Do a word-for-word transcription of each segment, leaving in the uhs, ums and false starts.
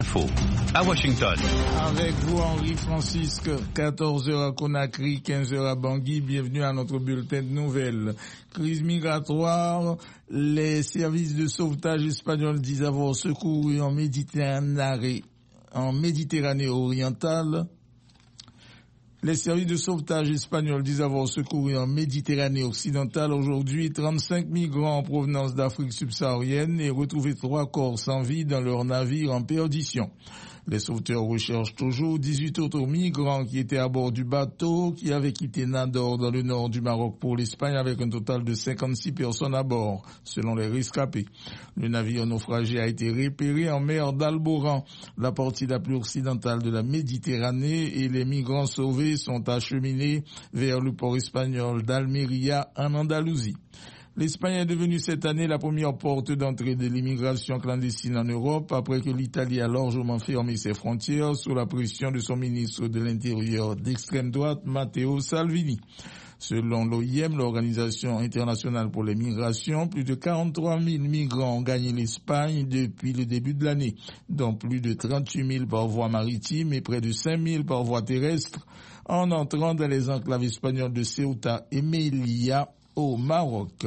Info à Washington. Avec vous, Henri Francisque, quatorze heures à Conakry, quinze heures à Bangui. Bienvenue à notre bulletin de nouvelles. Crise migratoire, les services de sauvetage espagnols disent avoir secouru en Méditerranée, en Méditerranée orientale. Les services de sauvetage espagnols disent avoir secouru en Méditerranée occidentale aujourd'hui trente-cinq migrants en provenance d'Afrique subsaharienne et retrouvé trois corps sans vie dans leur navire en perdition. Les sauveteurs recherchent toujours dix-huit autres migrants qui étaient à bord du bateau qui avait quitté Nador dans le nord du Maroc pour l'Espagne avec un total de cinquante-six personnes à bord, selon les rescapés. Le navire naufragé a été repéré en mer d'Alboran, la partie la plus occidentale de la Méditerranée, et les migrants sauvés sont acheminés vers le port espagnol d'Almeria en Andalousie. L'Espagne est devenue cette année la première porte d'entrée de l'immigration clandestine en Europe après que l'Italie a largement fermé ses frontières sous la pression de son ministre de l'Intérieur d'extrême droite, Matteo Salvini. Selon l'O I M, l'Organisation internationale pour les migrations, plus de quarante-trois mille migrants ont gagné l'Espagne depuis le début de l'année, dont plus de trente-huit mille par voie maritime et près de cinq mille par voie terrestre, en entrant dans les enclaves espagnoles de Ceuta et Melilla, au Maroc.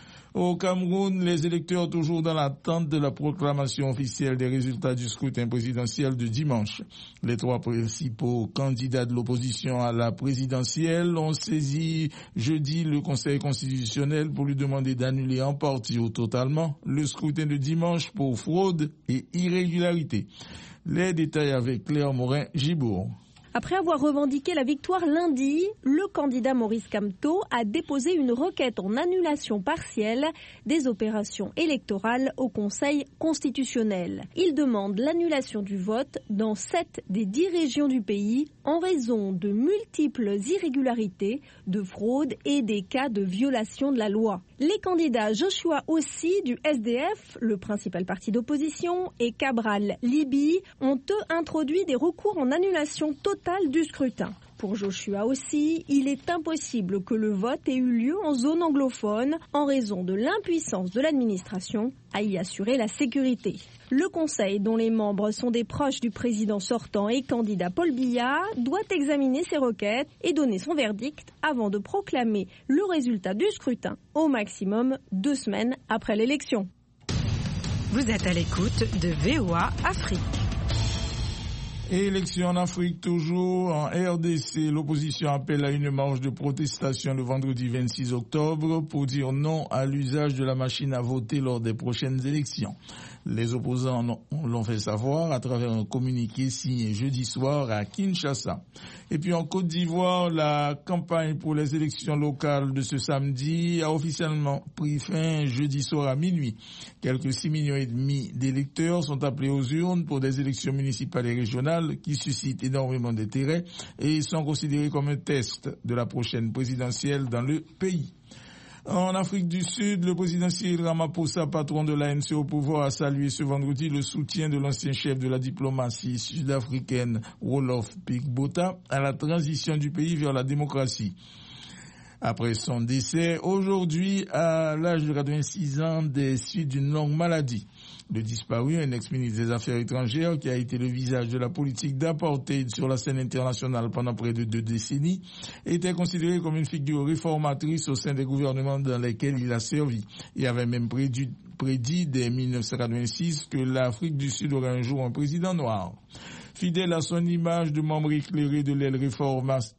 Au Cameroun, les électeurs toujours dans l'attente de la proclamation officielle des résultats du scrutin présidentiel de dimanche. Les trois principaux candidats de l'opposition à la présidentielle ont saisi jeudi le Conseil constitutionnel pour lui demander d'annuler en partie ou totalement le scrutin de dimanche pour fraude et irrégularité. Les détails avec Claire Morin-Gibourg. Après avoir revendiqué la victoire lundi, le candidat Maurice Kamto a déposé une requête en annulation partielle des opérations électorales au Conseil constitutionnel. Il demande l'annulation du vote dans sept des dix régions du pays en raison de multiples irrégularités, de fraude et des cas de violation de la loi. Les candidats Joshua Ossi du S D F, le principal parti d'opposition, et Cabral Libi ont eux introduit des recours en annulation totale du scrutin. Pour Joshua Ossi, il est impossible que le vote ait eu lieu en zone anglophone en raison de l'impuissance de l'administration à y assurer la sécurité. Le Conseil, dont les membres sont des proches du président sortant et candidat Paul Biya, doit examiner ces requêtes et donner son verdict avant de proclamer le résultat du scrutin au maximum deux semaines après l'élection. Vous êtes à l'écoute de V O A Afrique. Élection en Afrique toujours. En R D C, l'opposition appelle à une marche de protestation le vendredi vingt-six octobre pour dire non à l'usage de la machine à voter lors des prochaines élections. Les opposants l'ont fait savoir à travers un communiqué signé jeudi soir à Kinshasa. Et puis en Côte d'Ivoire, la campagne pour les élections locales de ce samedi a officiellement pris fin jeudi soir à minuit. Quelques six millions et demi d'électeurs sont appelés aux urnes pour des élections municipales et régionales qui suscitent énormément d'intérêt et sont considérés comme un test de la prochaine présidentielle dans le pays. En Afrique du Sud, le président Cyril Ramaphosa, patron de l'A N C au pouvoir, a salué ce vendredi le soutien de l'ancien chef de la diplomatie sud-africaine Wolof Pigbota à la transition du pays vers la démocratie. Après son décès, aujourd'hui, à l'âge de quatre-vingt-six ans, des suites d'une longue maladie. Le disparu, un ex-ministre des Affaires étrangères qui a été le visage de la politique d'apartheid sur la scène internationale pendant près de deux décennies, était considéré comme une figure réformatrice au sein des gouvernements dans lesquels il a servi. Il avait même prédit, prédit dès mille neuf cent quatre-vingt-six que l'Afrique du Sud aurait un jour un président noir. Fidèle à son image de membre éclairé de l'aile réformatrice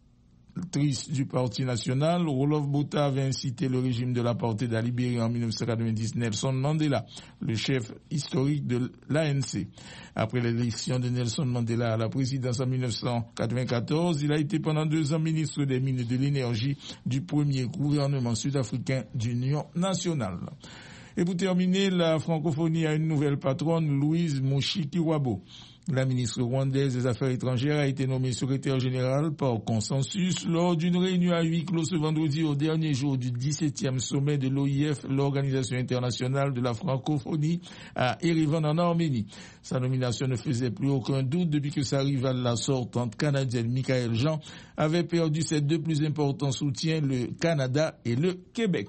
du Parti national, Wolof Botha avait incité le régime de l'apartheid à libérer en mille neuf cent quatre-vingt-dix Nelson Mandela, le chef historique de l'A N C. Après l'élection de Nelson Mandela à la présidence en mille neuf cent quatre-vingt-quatorze, il a été pendant deux ans ministre des Mines et de l'Énergie du premier gouvernement sud-africain d'union nationale. Et pour terminer, la francophonie a une nouvelle patronne, Louise Mushikiwabo. La ministre rwandaise des Affaires étrangères a été nommée secrétaire générale par consensus lors d'une réunion à huis clos ce vendredi au dernier jour du dix-septième sommet de l'O I F, l'Organisation internationale de la francophonie, à Erevan en Arménie. Sa nomination ne faisait plus aucun doute depuis que sa rivale, la sortante canadienne Michaëlle Jean, avait perdu ses deux plus importants soutiens, le Canada et le Québec.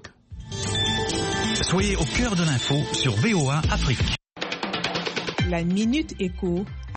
Soyez au cœur de l'info sur V O A Afrique. La Minute Éco